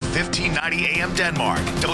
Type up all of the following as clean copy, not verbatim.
1590 AM Denmark,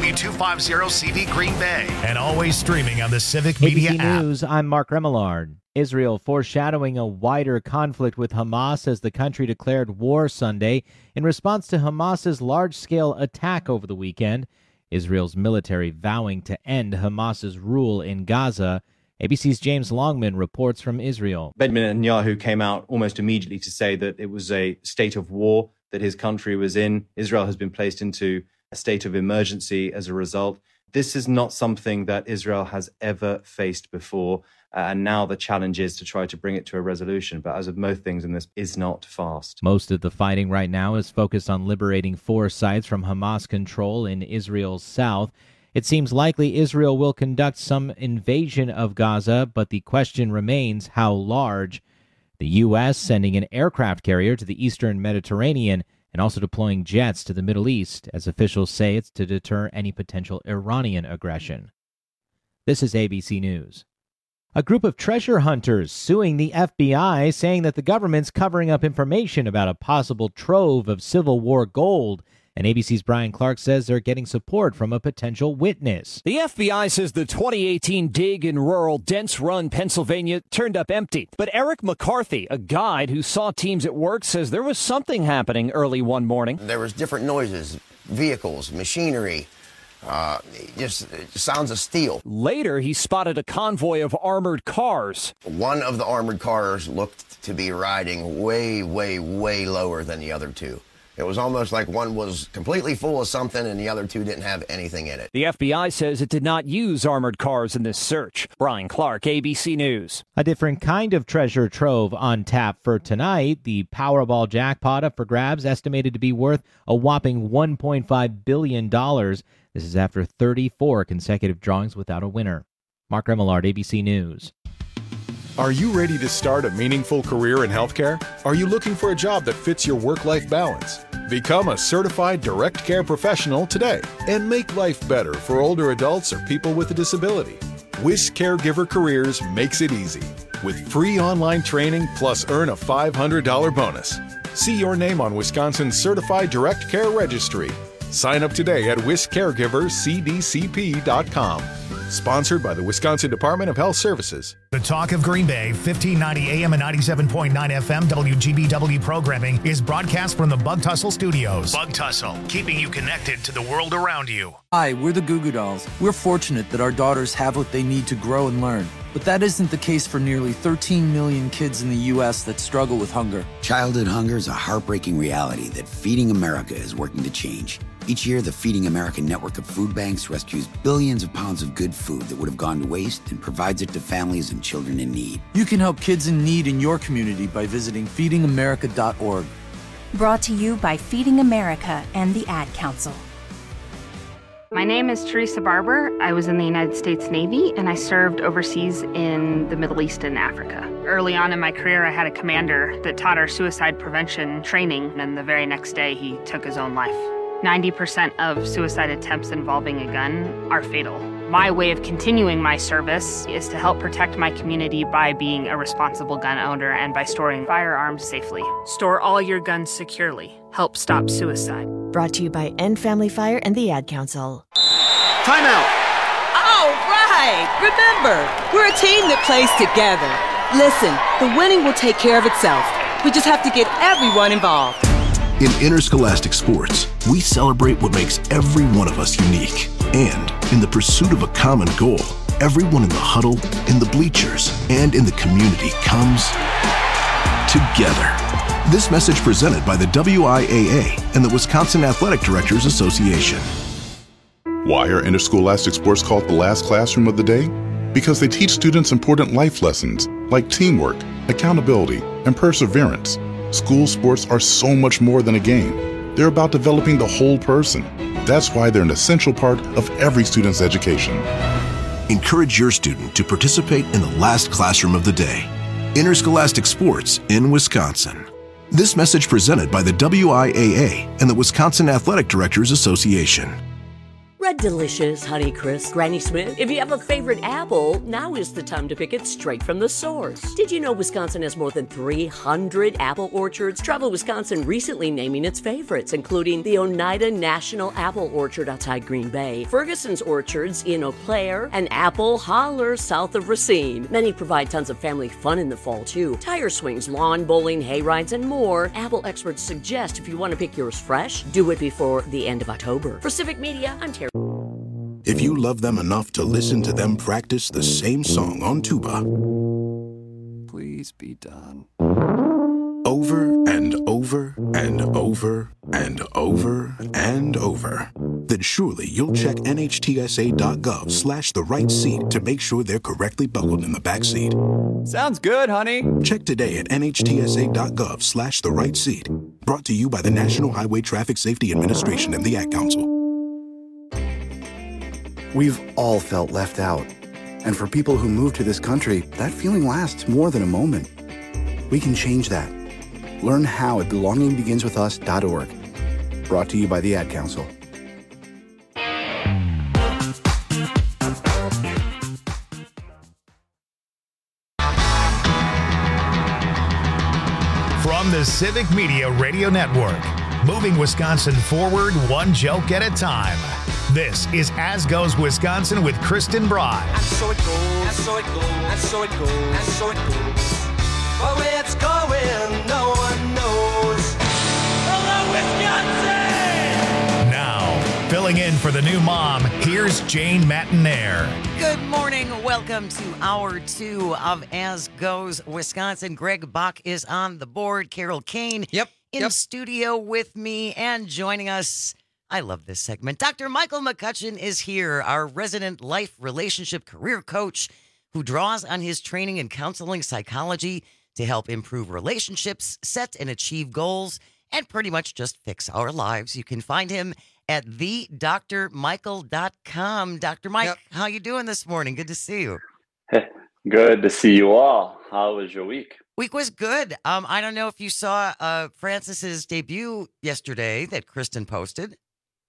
W250CV Green Bay, and always streaming on the Civic Media ABC app. News, I'm Mark Remillard. Israel foreshadowing a wider conflict with Hamas as the country declared war Sunday in response to Hamas's large-scale attack over the weekend. Israel's military vowing to end Hamas's rule in Gaza. ABC's James Longman reports from Israel. Benjamin Netanyahu came out almost immediately to say that it was a state of war that his country was in. Israel has been placed into a state of emergency as a result. This is not something that Israel has ever faced before, and now the challenge is to try to bring it to a resolution. But as with most things in this, is not fast. Most of the fighting right now is focused on liberating 4 sites from Hamas control in Israel's south. It seems likely Israel will conduct some invasion of Gaza, but the question remains how large. The U.S. sending an aircraft carrier to the eastern Mediterranean and also deploying jets to the Middle East, as officials say it's to deter any potential Iranian aggression. This is ABC News. A group of treasure hunters suing the FBI, saying that the government's covering up information about a possible trove of Civil War gold. And ABC's Brian Clark says they're getting support from a potential witness. The FBI says the 2018 dig in rural Dents Run, Pennsylvania, turned up empty. But Eric McCarthy, a guide who saw teams at work, says there was something happening early one morning. There was different noises, vehicles, machinery, just sounds of steel. Later, he spotted a convoy of armored cars. One of the armored cars looked to be riding way, way, way lower than the other two. It was almost like one was completely full of something and the other two didn't have anything in it. The FBI says it did not use armored cars in this search. Brian Clark, ABC News. A different kind of treasure trove on tap for tonight. The Powerball jackpot up for grabs, estimated to be worth a whopping $1.5 billion. This is after 34 consecutive drawings without a winner. Mark Remillard, ABC News. Are you ready to start a meaningful career in healthcare? Are you looking for a job that fits your work-life balance? Become a certified direct care professional today and make life better for older adults or people with a disability. WIS Caregiver Careers makes it easy with free online training plus earn a $500 bonus. See your name on Wisconsin's Certified Direct Care Registry. Sign up today at wiscaregivercdcp.com. Sponsored by the Wisconsin Department of Health Services. The Talk of Green Bay, 1590 AM and 97.9 FM WGBW programming is broadcast from the Bug Tussle Studios. Bug Tussle, keeping you connected to the world around you. Hi, we're the Goo Goo Dolls. We're fortunate that our daughters have what they need to grow and learn. But that isn't the case for nearly 13 million kids in the U.S. that struggle with hunger. Childhood hunger is a heartbreaking reality that Feeding America is working to change. Each year, the Feeding America network of food banks rescues billions of pounds of good food that would have gone to waste and provides it to families and children in need. You can help kids in need in your community by visiting feedingamerica.org. Brought to you by Feeding America and the Ad Council. My name is Teresa Barber. I was in the United States Navy, and I served overseas in the Middle East and Africa. Early on in my career, I had a commander that taught our suicide prevention training, and the very next day, he took his own life. 90% of suicide attempts involving a gun are fatal. My way of continuing my service is to help protect my community by being a responsible gun owner and by storing firearms safely. Store all your guns securely. Help stop suicide. Brought to you by End Family Fire and the Ad Council. Timeout! All right! Remember, we're a team that plays together. Listen, the winning will take care of itself. We just have to get everyone involved. In interscholastic sports, we celebrate what makes every one of us unique. And in the pursuit of a common goal, everyone in the huddle, in the bleachers, and in the community comes together. This message presented by the WIAA and the Wisconsin Athletic Directors Association. Why are interscholastic sports called the last classroom of the day? Because they teach students important life lessons like teamwork, accountability, and perseverance. School sports are so much more than a game. They're about developing the whole person. That's why they're an essential part of every student's education. Encourage your student to participate in the last classroom of the day. Interscholastic sports in Wisconsin. This message presented by the WIAA and the Wisconsin Athletic Directors Association. Red Delicious, Honeycrisp, Granny Smith. If you have a favorite apple, now is the time to pick it straight from the source. Did you know Wisconsin has more than 300 apple orchards? Travel Wisconsin recently naming its favorites, including the Oneida National Apple Orchard outside Green Bay, Ferguson's Orchards in Eau Claire, and Apple Holler south of Racine. Many provide tons of family fun in the fall, too. Tire swings, lawn bowling, hay rides, and more. Apple experts suggest if you want to pick yours fresh, do it before the end of October. For Civic Media, I'm Terry. If you love them enough to listen to them practice the same song on tuba, please be done. Over and over and over and over and over, then surely you'll check NHTSA.gov/the right seat to make sure they're correctly buckled in the back seat. Sounds good, honey. Check today at NHTSA.gov/the right seat. Brought to you by the National Highway Traffic Safety Administration and the Ad Council. We've all felt left out. And for people who move to this country, that feeling lasts more than a moment. We can change that. Learn how at belongingbeginswithus.org. Brought to you by the Ad Council. From the Civic Media Radio Network, moving Wisconsin forward one joke at a time. This is As Goes Wisconsin with Kristen Bride. And so it goes, and so it goes, and so it goes, and so it goes. But where it's going, no one knows. Hello, Wisconsin! Now, filling in for the new mom, here's Jane Matinaire. Good morning. Welcome to Hour 2 of As Goes Wisconsin. Greg Bach is on the board. Carol Kane in studio with me and joining us. I love this segment. Dr. Michael McCutcheon is here, our resident life, relationship, career coach who draws on his training in counseling psychology to help improve relationships, set and achieve goals, and pretty much just fix our lives. You can find him at thedrmichael.com. Dr. Mike, how you doing this morning? Good to see you. Good to see you all. How was your week? Week was good. I don't know if you saw Francis's debut yesterday that Kristen posted.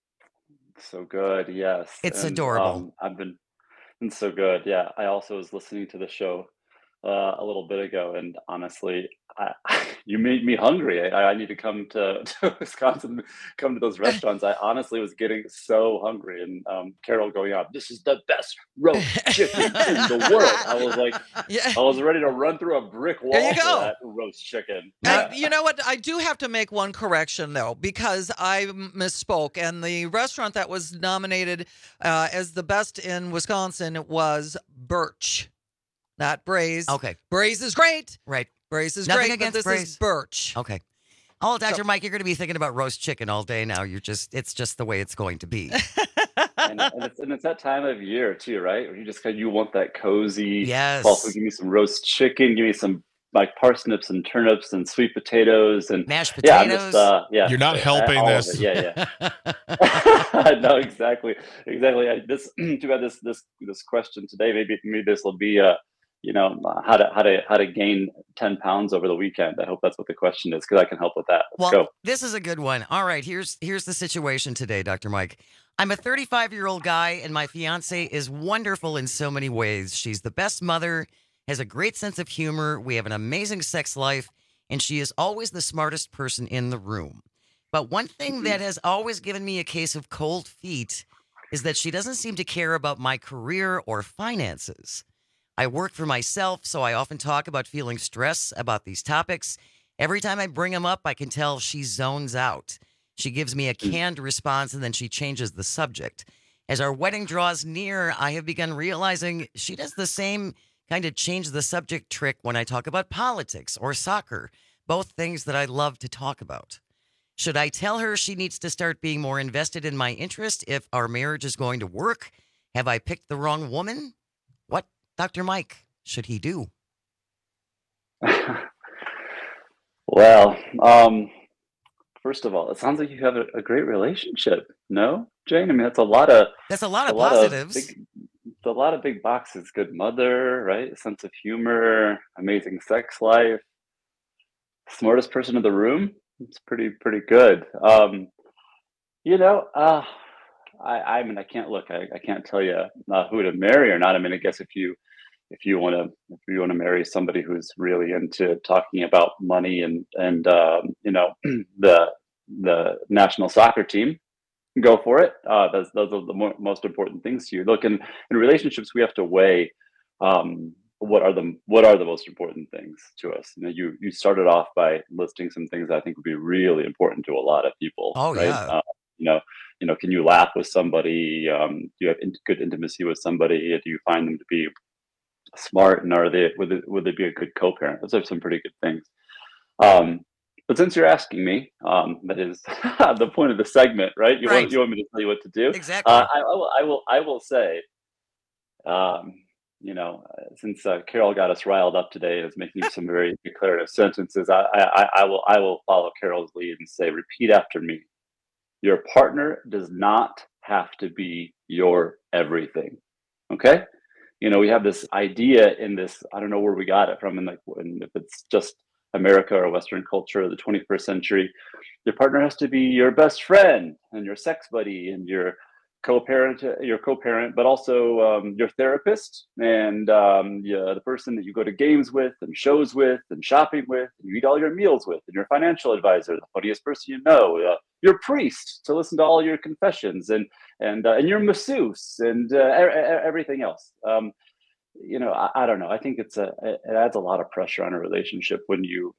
So good, yes. It's adorable. I've been so good. Yeah, I also was listening to the show a little bit ago, and honestly, you made me hungry. I need to come to Wisconsin, come to those restaurants. I honestly was getting so hungry, and Carol going out, "This is the best roast chicken in the world." I was like, I was ready to run through a brick wall for that roast chicken. And you know what? I do have to make one correction, though, because I misspoke. And the restaurant that was nominated as the best in Wisconsin was Birch, not Braze. Okay. Braze is great. Right. Braze is Nothing great, against but this Braze. is Birch. Okay. Oh, Dr. Mike, you're going to be thinking about roast chicken all day now. It's just the way it's going to be. and it's that time of year too, right? Where you want that cozy. Yes. Also, give me some roast chicken. Give me some like parsnips and turnips and sweet potatoes and mashed potatoes. Yeah, You're not helping this. Yeah. No, exactly. Too bad this question today. Maybe this will be how to gain 10 pounds over the weekend. I hope that's what the question is, because I can help with that. Let's go. This is a good one. All right, here's the situation today, Dr. Mike. I'm a 35-year-old guy, and my fiance is wonderful in so many ways. She's the best mother, has a great sense of humor. We have an amazing sex life, and she is always the smartest person in the room. But one thing that has always given me a case of cold feet is that she doesn't seem to care about my career or finances. I work for myself, so I often talk about feeling stress about these topics. Every time I bring them up, I can tell she zones out. She gives me a canned response, and then she changes the subject. As our wedding draws near, I have begun realizing she does the same kind of change the subject trick when I talk about politics or soccer, both things that I love to talk about. Should I tell her she needs to start being more invested in my interest if our marriage is going to work? Have I picked the wrong woman? What, Dr. Mike, should he do? Well, first of all, it sounds like you have a great relationship. No, Jane? I mean, that's a lot of positives. A lot of big boxes. Good mother, right? Sense of humor, amazing sex life, smartest person in the room. It's pretty good. I mean, I can't tell you who to marry or not. I mean, I guess if you want to marry somebody who's really into talking about money and the national soccer team, go for it. Those are the most important things to you. Look, in relationships, we have to weigh what are the most important things to us. You started off by listing some things I think would be really important to a lot of people. Oh, right? yeah. Can you laugh with somebody? Do you have good intimacy with somebody? Do you find them to be smart, and would they be a good co-parent? Those are some pretty good things. But since you're asking me, that is the point of the segment, right? You want me to tell you what to do? Exactly. I will say, since Carol got us riled up today and is making some very declarative sentences, I will follow Carol's lead and say, repeat after me. Your partner does not have to be your everything. Okay? We have this idea in this, I don't know where we got it from, and if it's just America or Western culture of the 21st century, your partner has to be your best friend and your sex buddy and your co-parent, but also your therapist and the person that you go to games with and shows with and shopping with and you eat all your meals with, and your financial advisor, the funniest person you know, your priest to listen to all your confessions, and your masseuse and everything else. I don't know. I think it adds a lot of pressure on a relationship when you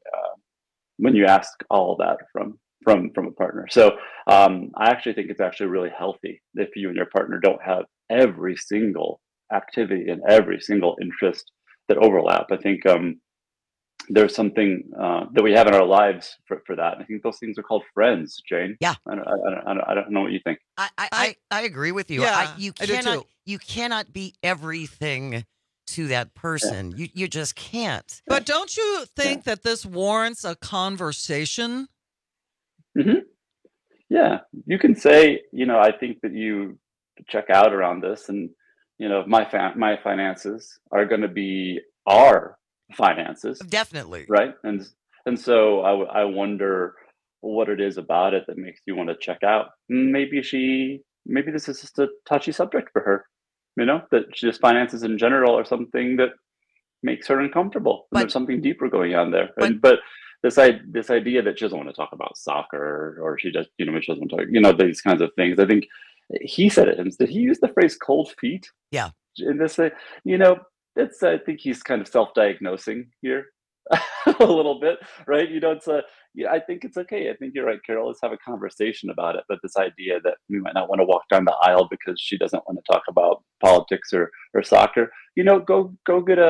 ask all of that from a partner. So I actually think it's actually really healthy if you and your partner don't have every single activity and every single interest that overlap. I think there's something that we have in our lives for that. And I think those things are called friends, Jane. Yeah. I don't know what you think. I agree with you. Yeah, you cannot be everything to that person. Yeah. You just can't. But don't you think that this warrants a conversation? Mm-hmm. Yeah, you can say, I think that you check out around this, and my finances are going to be our finances, definitely, right? And so I wonder what it is about it that makes you want to check out. Maybe this is just a touchy subject for her, that just finances in general are something that makes her uncomfortable. And there's something deeper going on there. But this idea that she doesn't want to talk about soccer, or she just, she doesn't want to talk, these kinds of things. I think he said it. Did he use the phrase "cold feet"? Yeah. In this, I think he's kind of self-diagnosing here a little bit, right? I think it's okay. I think you're right, Carol. Let's have a conversation about it. But this idea that we might not want to walk down the aisle because she doesn't want to talk about politics or soccer, go get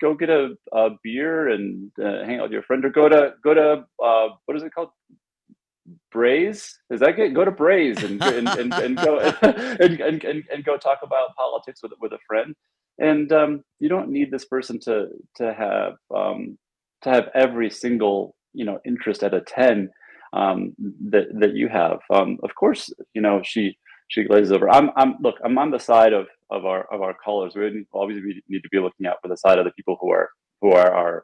a beer and hang out with your friend, or go to what is it called? Braze? Is that good? Go to Braze and go and go talk about politics with a friend. And you don't need this person to have every single interest at a 10 that you have. Of course, she glazes over. I'm on the side of our callers. We obviously need to be looking out for the side of the people who are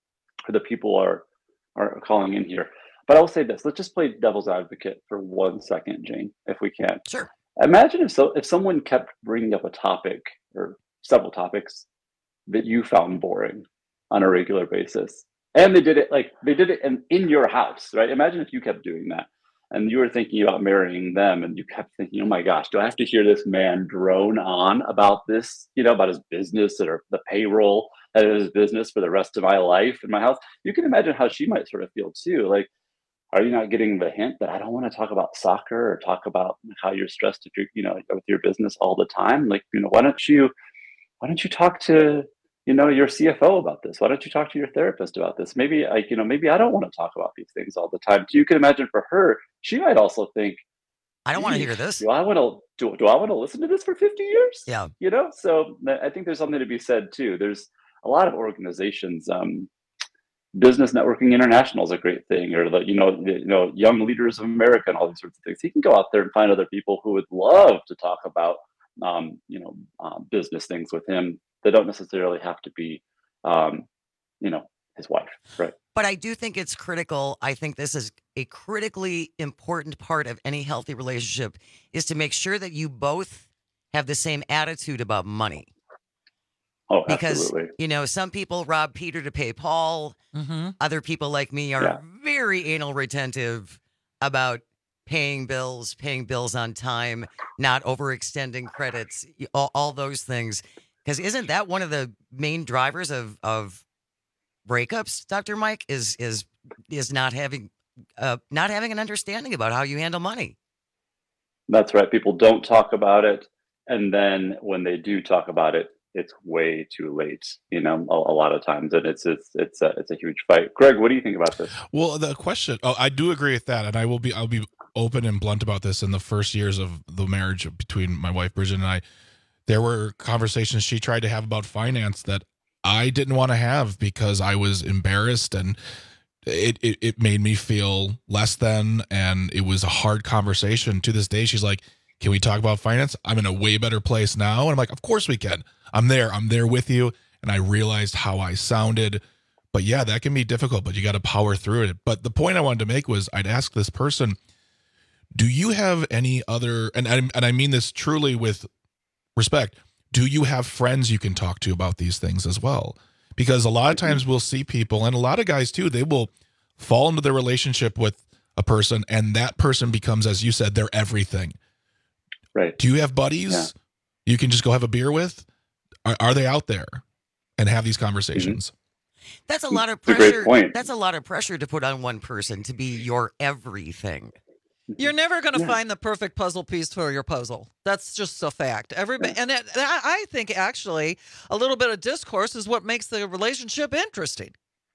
calling in here. But I will say this: let's just play devil's advocate for 1 second, Jane, if we can. Sure. Imagine if someone kept bringing up a topic or several topics that you found boring on a regular basis, and they did it in your house, right? Imagine if you kept doing that, and you were thinking about marrying them, and you kept thinking, oh my gosh, do I have to hear this man drone on about this, about his business or the payroll at his business for the rest of my life in my house? You can imagine how she might sort of feel too. Like, are you not getting the hint that I don't want to talk about soccer or talk about how you're stressed if you're, with your business all the time? Like, why don't you talk to, your CFO about this? Why don't you talk to your therapist about this? Maybe I don't want to talk about these things all the time. So you can imagine for her, she might also think, I don't want to hear this. Do I want to listen to this for 50 years? Yeah. So I think there's something to be said too. There's a lot of organizations, Business Networking International is a great thing, or Young Leaders of America and all these sorts of things. He can go out there and find other people who would love to talk about, business things with him. They don't necessarily have to be, his wife, right? But I do think it's critical. I think this is a critically important part of any healthy relationship is to make sure that you both have the same attitude about money. Oh, Because, absolutely. some people rob Peter to pay Paul. Other people like me are very anal retentive about paying bills on time, not overextending credits, all those things. Because isn't that one of the main drivers of breakups, Dr. Mike, is not having an understanding about how you handle money? That's right. People don't talk about it. And then when they do talk about it, it's way too late, a lot of times. And it's a huge fight. Greg, what do you think about this? Well, the question, I do agree with that. And I'll be open and blunt about this. In the first years of the marriage between my wife, Bridget, and I, there were conversations she tried to have about finance that I didn't want to have because I was embarrassed, and it made me feel less than, and it was a hard conversation. To this day, she's like, can we talk about finance? I'm in a way better place now. And I'm like, of course we can. I'm there with you. And I realized how I sounded. But yeah, that can be difficult, but you got to power through it. But the point I wanted to make was I'd ask this person, do you have any other, and I mean this truly with respect, do you have friends you can talk to about these things as well? Because a lot of times we'll see people, and a lot of guys too, they will fall into their relationship with a person, and that person becomes, as you said, their everything. Right. Do you have buddies you can just go have a beer with? Are they out there and have these conversations? That's a lot of That's a pressure. great point. That's a lot of pressure to put on one person to be your everything. You're never going to find the perfect puzzle piece for your puzzle. That's just a fact. Everybody, and I think actually a little bit of discourse is what makes the relationship interesting.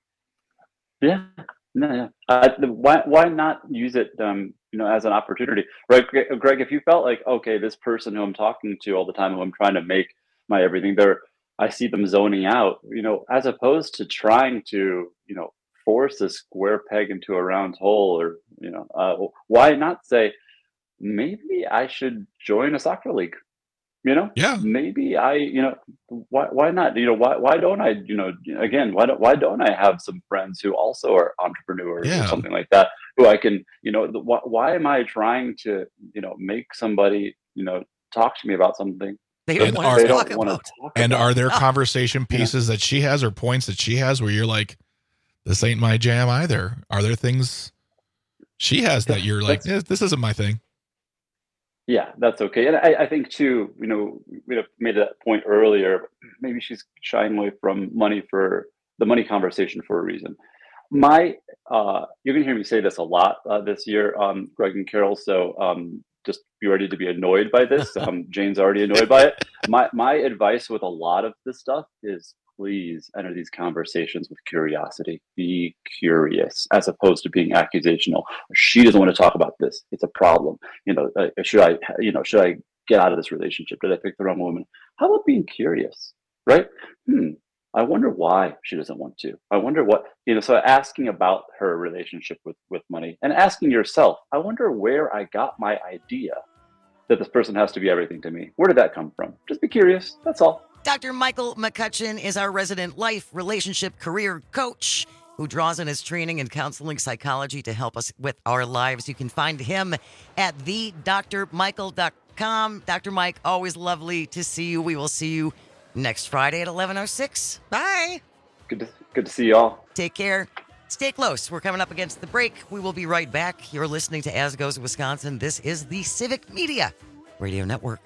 Yeah. No, yeah. Why not use it, as an opportunity? Right, Greg, if you felt like, okay, this person who I'm talking to all the time, who I'm trying to make my everything, I see them zoning out, as opposed to trying to, force a square peg into a round hole, or, why not say, maybe I should join a soccer league? Maybe why not? Why don't I, again, why don't I have some friends who also are entrepreneurs or something like that, who I can, why am I trying to, make somebody, talk to me about something? They don't want to talk about. And are there conversation pieces that she has or points that she has where you're like, this ain't my jam either? Are there things she has that you're like, this isn't my thing? Yeah, that's okay. And I think too, we made that point earlier, maybe she's shying away from the money conversation for a reason. You're gonna hear me say this a lot this year, Greg and Carol. So just be ready to be annoyed by this. Jane's already annoyed by it. My advice with a lot of this stuff is, please enter these conversations with curiosity. Be curious, as opposed to being accusational. She doesn't want to talk about this. It's a problem. Should I get out of this relationship? Did I pick the wrong woman? How about being curious, right? I wonder why she doesn't want to. I wonder what, so asking about her relationship with money, and asking yourself, I wonder where I got my idea that this person has to be everything to me. Where did that come from? Just be curious. That's all. Dr. Michael McCutcheon is our resident life, relationship, career coach who draws on his training in counseling psychology to help us with our lives. You can find him at thedrmichael.com. Dr. Mike, always lovely to see you. We will see you next Friday at 11:06. Bye. Good to see you all. Take care. Stay close. We're coming up against the break. We will be right back. You're listening to As Goes Wisconsin. This is the Civic Media Radio Network.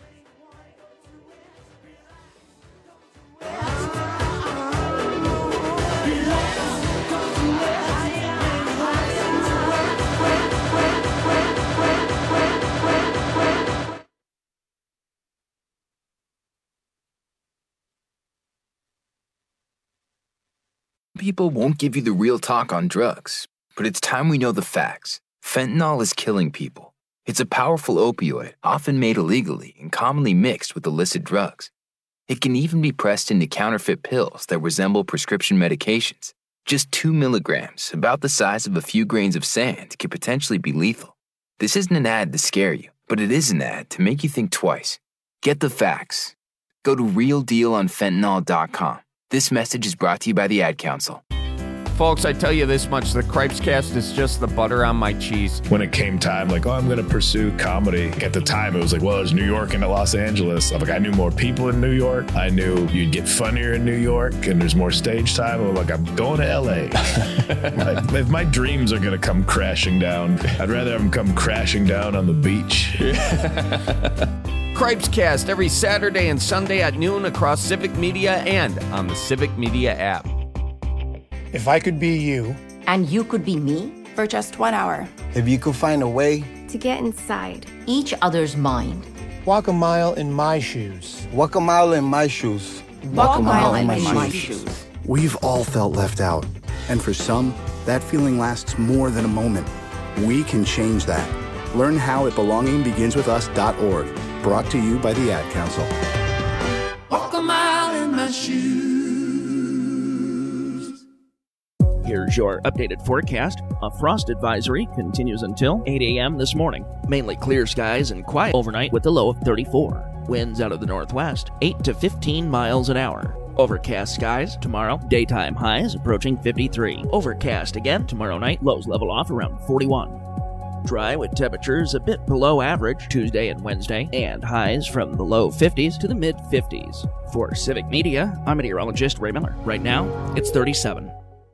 People won't give you the real talk on drugs, but it's time we know the facts. Fentanyl is killing people. It's a powerful opioid, often made illegally and commonly mixed with illicit drugs. It can even be pressed into counterfeit pills that resemble prescription medications. Just 2 milligrams, about the size of a few grains of sand, could potentially be lethal. This isn't an ad to scare you, but it is an ad to make you think twice. Get the facts. Go to realdealonfentanyl.com. This message is brought to you by the Ad Council. Folks, I tell you this much, the Cripes Cast is just the butter on my cheese. When it came time, like, I'm going to pursue comedy. At the time, it was like, well, there's New York and Los Angeles. I'm like, I knew more people in New York. I knew you'd get funnier in New York, and there's more stage time. I'm like, I'm going to L.A. Like, if my dreams are going to come crashing down, I'd rather have them come crashing down on the beach. Cripes Cast every Saturday and Sunday at noon across Civic Media and on the Civic Media app. If I could be you. And you could be me? For just 1 hour. If you could find a way. To get inside each other's mind. Walk a mile in my shoes. Walk a mile in my shoes. Walk a mile in my shoes. We've all felt left out. And for some, that feeling lasts more than a moment. We can change that. Learn how at belongingbeginswithus.org. Brought to you by the Ad Council. Walk a mile in my shoes. Here's your updated forecast. A frost advisory continues until 8 a.m. this morning. Mainly clear skies and quiet overnight with a low of 34. Winds out of the northwest, 8 to 15 miles an hour. Overcast skies tomorrow. Daytime highs approaching 53. Overcast again tomorrow night. Lows level off around 41. Dry with temperatures a bit below average Tuesday and Wednesday, and highs from the low 50s to the mid 50s. For Civic Media, I'm meteorologist Ray Miller. Right now, it's 37.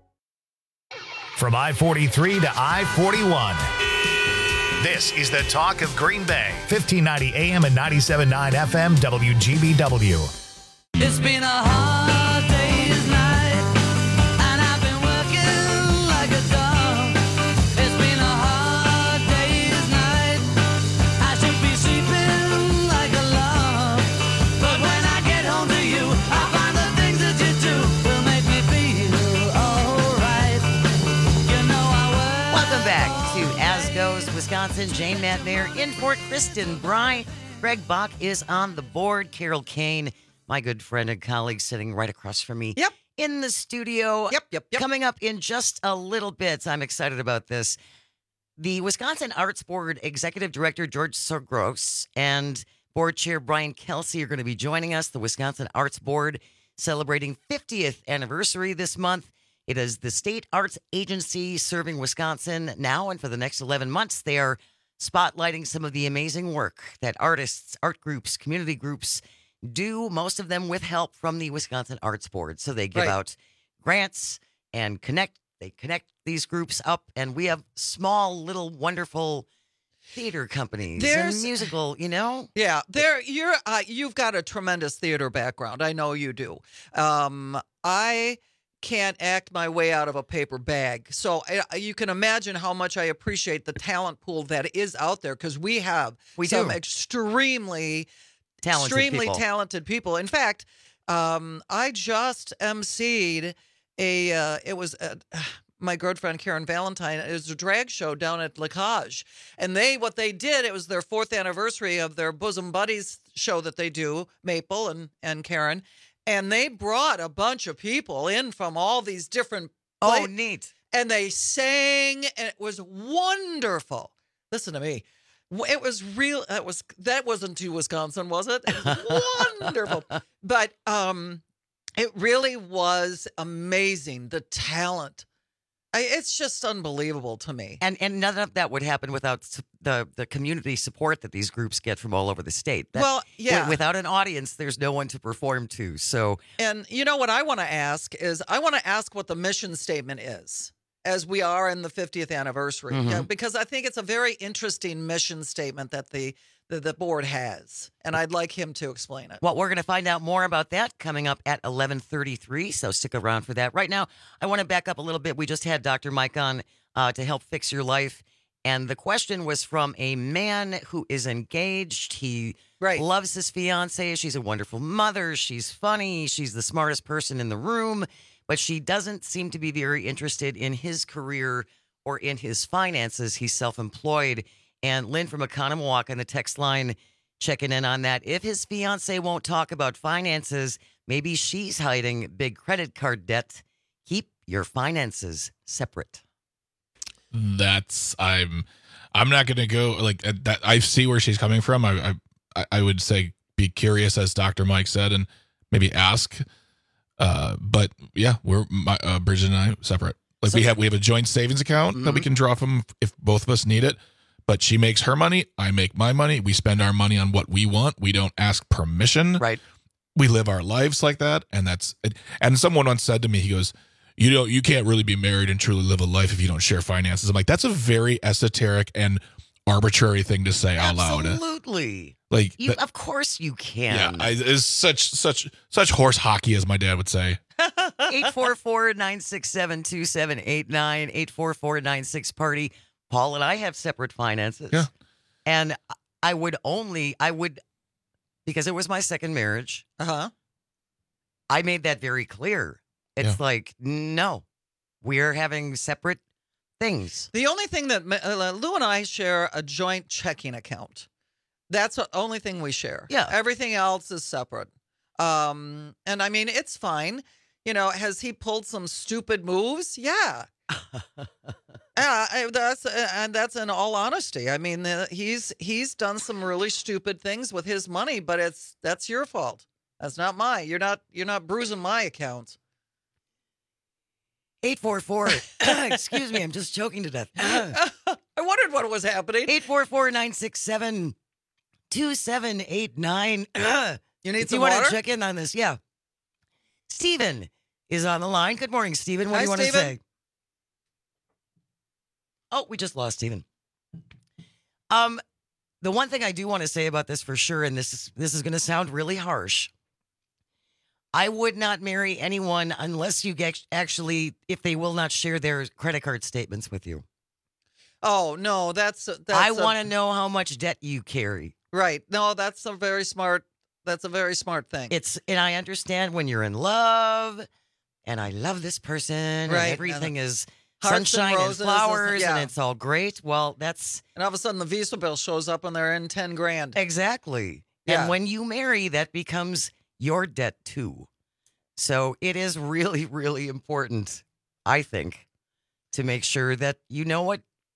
From I-43 to I-41. This is the talk of Green Bay. 1590 AM and 97.9 FM WGBW. It's been a hard day's night, and I've been working like a dog. It's been a hard day's night. I should be sleeping like a log. But when I get home to you, I find the things that you do will make me feel alright. You know I will. Welcome back to As Goes Wisconsin. Jane Matnair in for Kristen Bry. Greg Bach is on the board. Carol Kane, my good friend and colleague, sitting right across from me in the studio. Yep. Coming up in just a little bit. I'm excited about this. The Wisconsin Arts Board Executive Director George Sorgros and Board Chair Brian Kelsey are going to be joining us. The Wisconsin Arts Board celebrating 50th anniversary this month. It is the state arts agency serving Wisconsin now, and for the next 11 months, they are spotlighting some of the amazing work that artists, art groups, community groups do, most of them with help from the Wisconsin Arts Board. So they give out grants and they connect these groups up, and we have small, little, wonderful theater companies and musical, Yeah, you've got a tremendous theater background. I know you do. I can't act my way out of a paper bag. So you can imagine how much I appreciate the talent pool that is out there, because we do extremely talented people. In fact, I just emceed my good friend Karen Valentine. It was a drag show down at La Cage. And what they did, it was their 4th anniversary of their Bosom Buddies show that they do, Maple and Karen. And they brought a bunch of people in from all these different places. Oh, neat. And they sang, and it was wonderful. Listen to me. It was real. That wasn't too Wisconsin, was it? It was wonderful. But it really was amazing, the talent. It's just unbelievable to me. And none of that would happen without the community support that these groups get from all over the state. Without an audience, there's no one to perform to. So, and you know what I want to ask is, what the mission statement is, as we are in the 50th anniversary, because I think it's a very interesting mission statement that the board has, and I'd like him to explain it. Well, we're going to find out more about that coming up at 11:33, so stick around for that. Right now, I want to back up a little bit. We just had Dr. Mike on to help fix your life, and the question was from a man who is engaged. He loves his fiancée. She's a wonderful mother. She's funny. She's the smartest person in the room, but she doesn't seem to be very interested in his career or in his finances. He's self-employed. And Lynn from Economowoc on the text line checking in on that. If his fiancée won't talk about finances, maybe she's hiding big credit card debt. Keep your finances separate. I'm not going to go like that. I see where she's coming from. I would say be curious, as Dr. Mike said, and maybe ask. But yeah, Bridget and I separate. Like we have a joint savings account that we can draw from if both of us need it. But she makes her money, I make my money. We spend our money on what we want. We don't ask permission. Right. We live our lives like that, and that's it. And someone once said to me, he goes, you can't really be married and truly live a life if you don't share finances. I'm like, that's a very esoteric and arbitrary thing to say out loud. Absolutely. Like, of course you can. Yeah, it's such horse hockey, as my dad would say. 844-967-2789, 844-96-PARTY. Paul and I have separate finances. Yeah. And I would, because it was my second marriage, I made that very clear. It's like, no, we're having separate things. The only thing that Lou and I share a joint checking account. That's the only thing we share. Yeah. Everything else is separate. And I mean, it's fine. Has he pulled some stupid moves? Yeah. That's in all honesty. I mean, he's done some really stupid things with his money, but that's your fault. That's not mine. You're not bruising my account. 844. Excuse me, I'm just choking to death. I wondered what was happening. 844-967-2789. You need if some you want water? to check in on this, yeah. Stephen is on the line. Good morning, Stephen. What do you want to say? Oh, we just lost Stephen. The one thing I do want to say about this for sure, and this is going to sound really harsh. I would not marry anyone unless you if they will not share their credit card statements with you. Oh, no, that's I want to know how much debt you carry. Right. No, that's a very smart thing. And I understand when you're in love and I love this person Right. and everything is Hearts sunshine and roses flowers yeah. and it's all great. Well, and all of a sudden the Visa bill shows up and they're in 10 grand. Exactly. Yeah. And when you marry, that becomes your debt too. So it is really, really important, I think, to make sure that how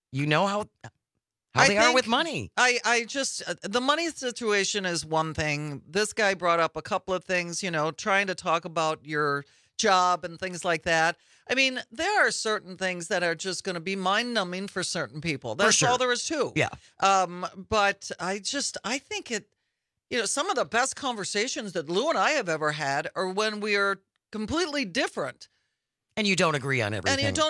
they are with money. I just, the money situation is one thing. This guy brought up a couple of things, trying to talk about your job and things like that. I mean, there are certain things that are just going to be mind-numbing for certain people. That's all there is to. Yeah. But I think it, some of the best conversations that Lou and I have ever had are when we are completely different. And you don't agree on everything. And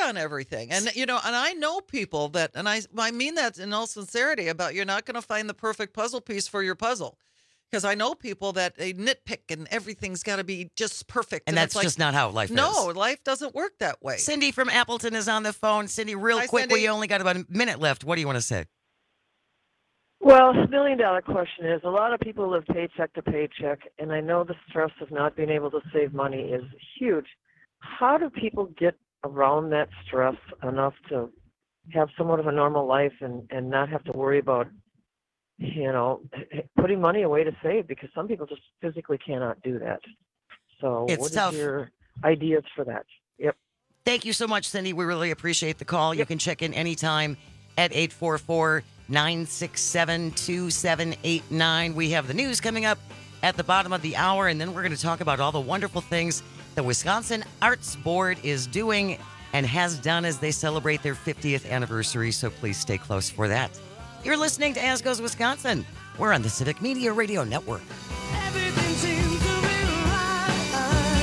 I know people that, and I mean that in all sincerity, about you're not going to find the perfect puzzle piece for your puzzle. Because I know people that they nitpick and everything's got to be just perfect. And that's just not how life is. No, life doesn't work that way. Cindy from Appleton is on the phone. Cindy, real quick, Cindy. we only got about a minute left. What do you want to say? Well, the million-dollar question is, a lot of people live paycheck to paycheck, and I know the stress of not being able to save money is huge. How do people get around that stress enough to have somewhat of a normal life and not have to worry about, putting money away to save? Because some people just physically cannot do that. So It's what tough. is your ideas for that? Yep. Thank you so much, Cindy. We really appreciate the call. You can check in anytime at 844-967-2789. We have the news coming up at the bottom of the hour, and then we're going to talk about all the wonderful things the Wisconsin Arts Board is doing and has done as they celebrate their 50th anniversary, so please stay close for that. You're listening to As Goes Wisconsin. We're on the Civic Media Radio Network. Everything seems to be right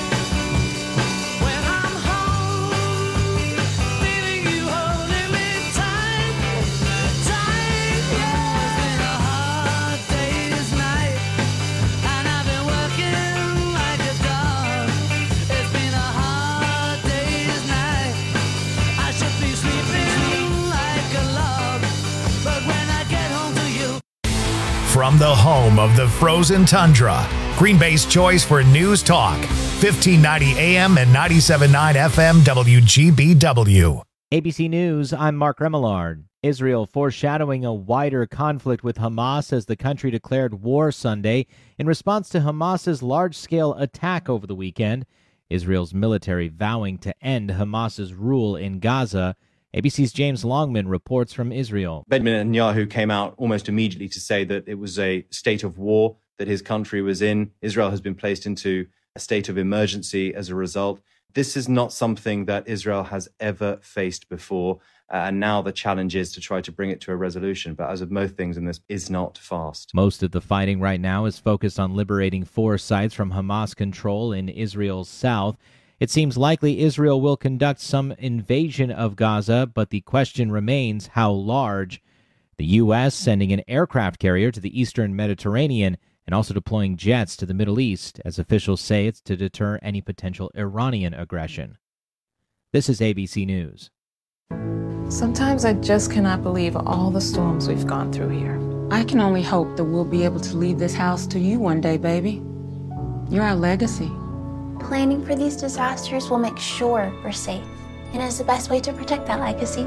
when I'm home, feeling you holding me tight, yeah. It's been a hard day's night, and I've been working like a dog. It's been a hard day's night. I should be sleeping like a log, but when I get home to you. From the home of the frozen tundra, Green Bay's choice for news talk, 1590 AM and 97.9 FM WGBW. ABC News, I'm Mark Remillard. Israel foreshadowing a wider conflict with Hamas as the country declared war Sunday in response to Hamas's large-scale attack over the weekend. Israel's military vowing to end Hamas's rule in Gaza. ABC's James Longman reports from Israel. Benjamin Netanyahu came out almost immediately to say that it was a state of war that his country was in. Israel has been placed into a state of emergency as a result. This is not something that Israel has ever faced before. And now the challenge is to try to bring it to a resolution. But as with most things in this, is not fast. Most of the fighting right now is focused on liberating 4 sites from Hamas control in Israel's south. It seems likely Israel will conduct some invasion of Gaza, but the question remains how large. The U.S. sending an aircraft carrier to the eastern Mediterranean and also deploying jets to the Middle East, as officials say it's to deter any potential Iranian aggression. This is ABC News. Sometimes I just cannot believe all the storms we've gone through here. I can only hope that we'll be able to leave this house to you one day, baby. You're our legacy. Planning for these disasters will make sure we're safe, and is the best way to protect that legacy.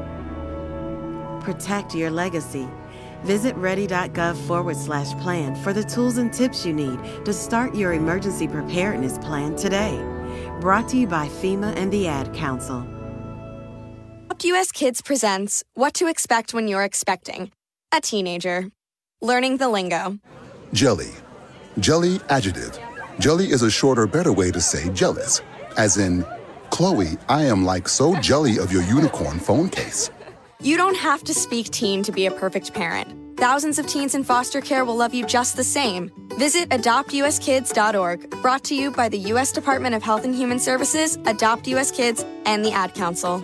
Protect your legacy. Visit ready.gov/plan for the tools and tips you need to start your emergency preparedness plan today. Brought to you by FEMA and the Ad Council. Adopt US Kids presents What to Expect When You're Expecting a Teenager. Learning the lingo. Jelly. Jelly adjective. Jelly is a shorter, better way to say jealous. As in, Chloe, I am like so jelly of your unicorn phone case. You don't have to speak teen to be a perfect parent. Thousands of teens in foster care will love you just the same. Visit adoptuskids.org. Brought to you by the U.S. Department of Health and Human Services, Adopt US Kids, and the Ad Council.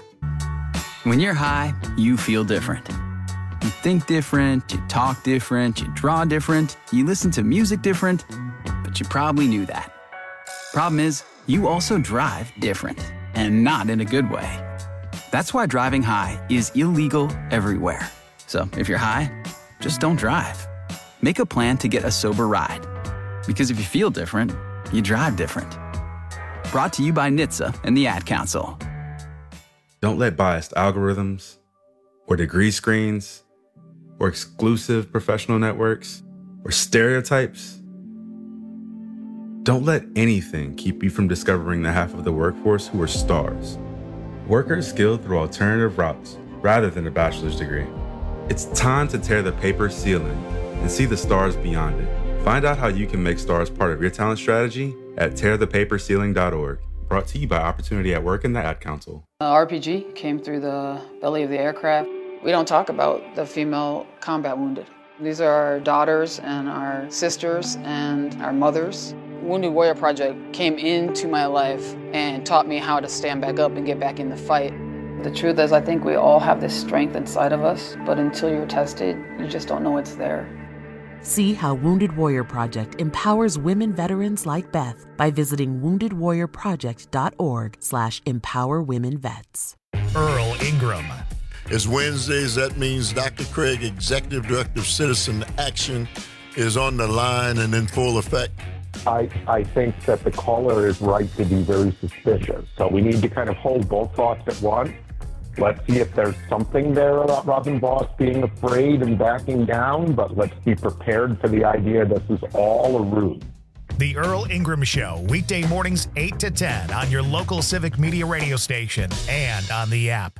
When you're high, you feel different. You think different, you talk different, you draw different, you listen to music different, but you probably knew that. Problem is, you also drive different, and not in a good way. That's why driving high is illegal everywhere. So if you're high, just don't drive. Make a plan to get a sober ride. Because if you feel different, you drive different. Brought to you by NHTSA and the Ad Council. Don't let biased algorithms, or degree screens, or exclusive professional networks, or stereotypes. Don't let anything keep you from discovering the half of the workforce who are stars. Workers skilled through alternative routes rather than a bachelor's degree. It's time to tear the paper ceiling and see the stars beyond it. Find out how you can make stars part of your talent strategy at tearthepaperceiling.org. Brought to you by Opportunity at Work and the Ad Council. RPG came through the belly of the aircraft. We don't talk about the female combat wounded. These are our daughters and our sisters and our mothers. Wounded Warrior Project came into my life and taught me how to stand back up and get back in the fight. The truth is, I think we all have this strength inside of us, but until you're tested, you just don't know it's there. See how Wounded Warrior Project empowers women veterans like Beth by visiting woundedwarriorproject.org/empowerwomenvets. Earl Ingram. It's Wednesdays. That means Dr. Craig, Executive Director of Citizen Action, is on the line and in full effect. I think that the caller is right to be very suspicious. So we need to kind of hold both thoughts at once. Let's see if there's something there about Robin Voss being afraid and backing down, but let's be prepared for the idea this is all a ruse. The Earl Ingram Show, weekday mornings 8 to 10 on your local Civic Media radio station and on the app.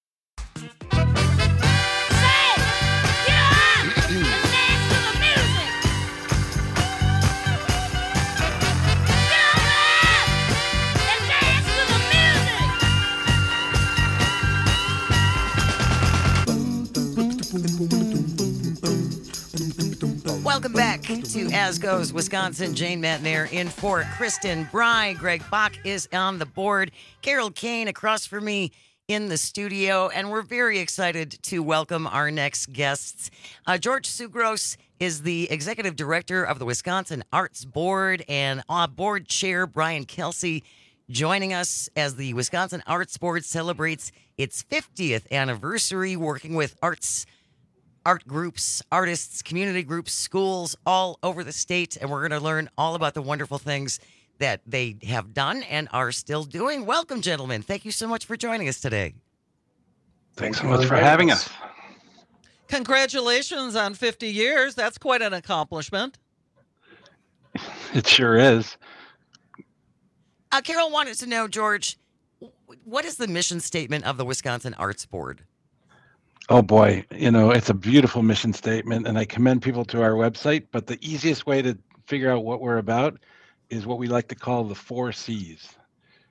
Welcome back to As Goes Wisconsin. Jane Matnair in for Kristen Bry. Greg Bach is on the board. Carol Kane across from me in the studio. And we're very excited to welcome our next guests. George Tsougross is the executive director of the Wisconsin Arts Board, and board chair Brian Kelsey joining us as the Wisconsin Arts Board celebrates its 50th anniversary, working with art groups, artists, community groups, schools all over the state. And we're going to learn all about the wonderful things that they have done and are still doing. Welcome, gentlemen. Thank you so much for joining us today. Thanks so much for having us. Congratulations on 50 years. That's quite an accomplishment. It sure is. Carol wanted to know, George, what is the mission statement of the Wisconsin Arts Board? Oh boy, it's a beautiful mission statement, and I commend people to our website, but the easiest way to figure out what we're about is what we like to call the 4 C's.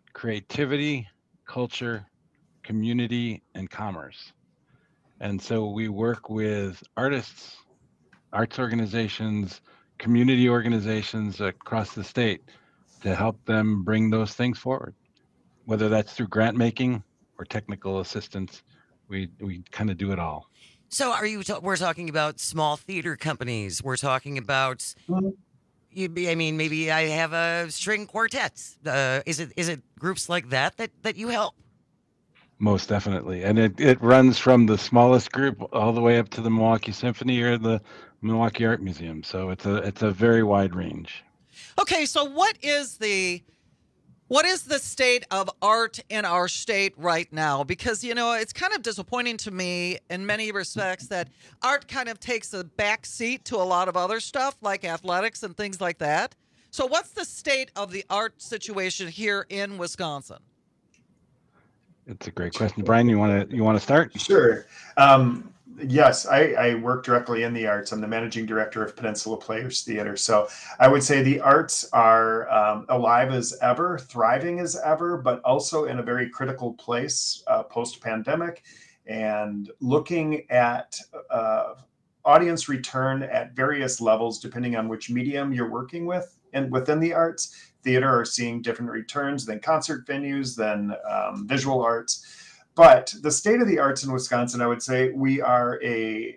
creativity, culture, community, and commerce. And so we work with artists, arts organizations, community organizations across the state to help them bring those things forward, whether that's through grant making or technical assistance. We kind of do it all. So we're talking about small theater companies. We're talking about, maybe I have a string quartet. Is it groups like that you help? Most definitely. And it runs from the smallest group all the way up to the Milwaukee Symphony or the Milwaukee Art Museum. So it's a very wide range. Okay, so what is the state of art in our state right now? Because, it's kind of disappointing to me in many respects that art kind of takes a back seat to a lot of other stuff like athletics and things like that. So what's the state of the art situation here in Wisconsin? It's a great question. Brian, you want to start? Sure. Yes, I work directly in the arts. I'm the managing director of Peninsula Players Theater. So I would say the arts are alive as ever, thriving as ever, but also in a very critical place post-pandemic, and looking at audience return at various levels, depending on which medium you're working with. And within the arts, theater are seeing different returns than concert venues, than visual arts. But the state of the arts in Wisconsin, I would say we are a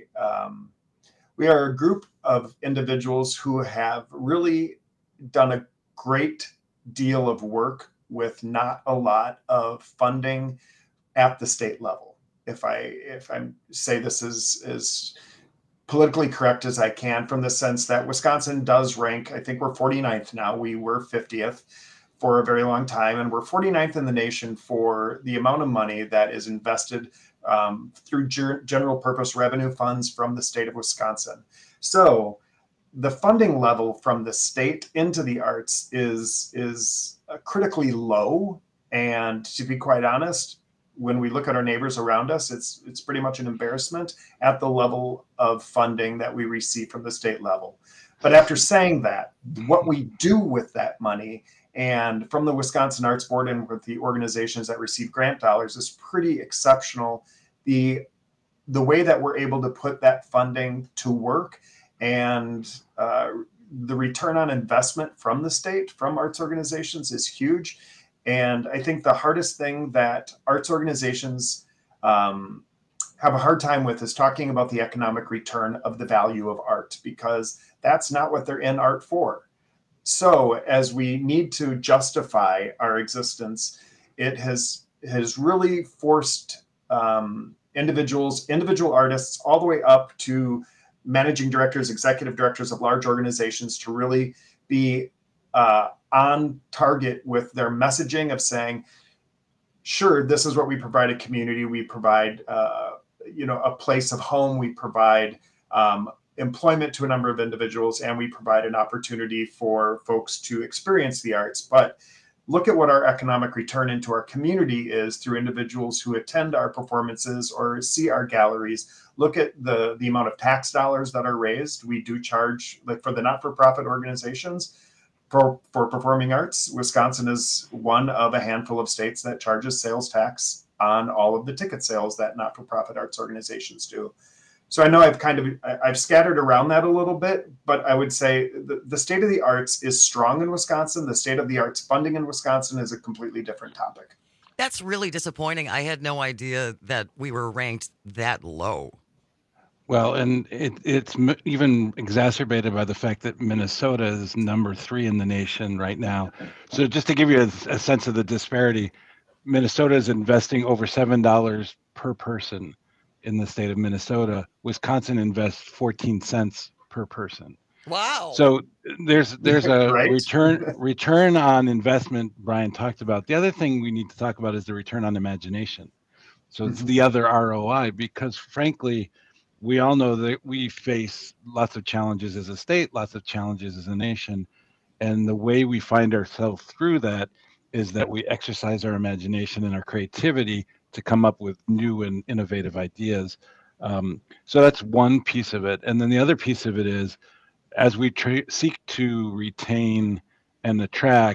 group of individuals who have really done a great deal of work with not a lot of funding at the state level. If I say this is as politically correct as I can, from the sense that Wisconsin does rank, I think we're 49th now. We were 50th. For a very long time, and we're 49th in the nation for the amount of money that is invested through general purpose revenue funds from the state of Wisconsin. So the funding level from the state into the arts is critically low, and to be quite honest, when we look at our neighbors around us, it's pretty much an embarrassment at the level of funding that we receive from the state level. But after saying that, what we do with that money, and from the Wisconsin Arts Board and with the organizations that receive grant dollars, is pretty exceptional. The way that we're able to put that funding to work, and the return on investment from the state, from arts organizations, is huge. And I think the hardest thing that arts organizations have a hard time with is talking about the economic return of the value of art, because that's not what they're in art for. So as we need to justify our existence, it has really forced individual artists, all the way up to managing directors, executive directors of large organizations, to really be on target with their messaging of saying, sure, this is what we provide a community. We provide, a place of home. We provide employment to a number of individuals, and we provide an opportunity for folks to experience the arts. But look at what our economic return into our community is through individuals who attend our performances or see our galleries. Look at the amount of tax dollars that are raised. We do charge, like for the not-for-profit organizations, for performing arts. Wisconsin is one of a handful of states that charges sales tax on all of the ticket sales that not-for-profit arts organizations do. So I know I've scattered around that a little bit, but I would say the state of the arts is strong in Wisconsin. The state of the arts funding in Wisconsin is a completely different topic. That's really disappointing. I had no idea that we were ranked that low. Well, and it's even exacerbated by the fact that Minnesota is number 3 in the nation right now. So just to give you a sense of the disparity, Minnesota is investing over $7 per person in the state of Minnesota. Wisconsin invests 14 cents per person. Wow. So there's a Right. return on investment Brian talked about. The other thing we need to talk about is the return on imagination. So it's the other ROI, because frankly, we all know that we face lots of challenges as a state, lots of challenges as a nation. And the way we find ourselves through that is that we exercise our imagination and our creativity to come up with new and innovative ideas. So that's one piece of it. And then the other piece of it is, as we seek to retain and attract